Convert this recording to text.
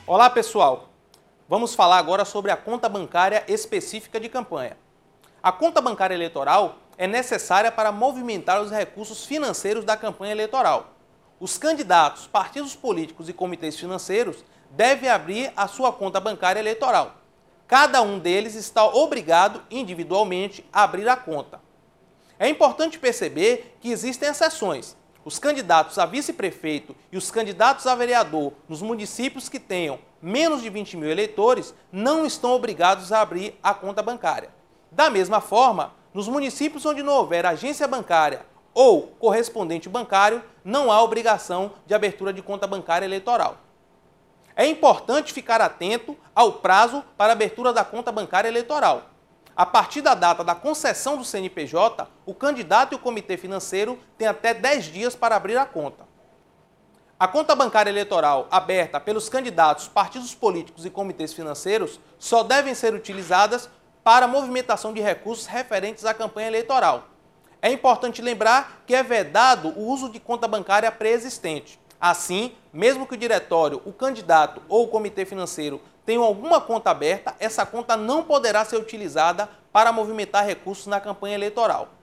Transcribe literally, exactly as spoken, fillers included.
Olá pessoal, vamos falar agora sobre a conta bancária específica de campanha. A conta bancária eleitoral é necessária para movimentar os recursos financeiros da campanha eleitoral. Os candidatos, partidos políticos e comitês financeiros devem abrir a sua conta bancária eleitoral. Cada um deles está obrigado individualmente a abrir a conta. É importante perceber que existem exceções. Os candidatos a vice-prefeito e os candidatos a vereador nos municípios que tenham menos de vinte mil eleitores não estão obrigados a abrir a conta bancária. Da mesma forma, nos municípios onde não houver agência bancária ou correspondente bancário, não há obrigação de abertura de conta bancária eleitoral. É importante ficar atento ao prazo para abertura da conta bancária eleitoral. A partir da data da concessão do C N P J, o candidato e o comitê financeiro têm até dez dias para abrir a conta. A conta bancária eleitoral aberta pelos candidatos, partidos políticos e comitês financeiros só devem ser utilizadas para a movimentação de recursos referentes à campanha eleitoral. É importante lembrar que é vedado o uso de conta bancária pré-existente. Assim, mesmo que o diretório, o candidato ou o comitê financeiro tenham alguma conta aberta, essa conta não poderá ser utilizada para movimentar recursos na campanha eleitoral.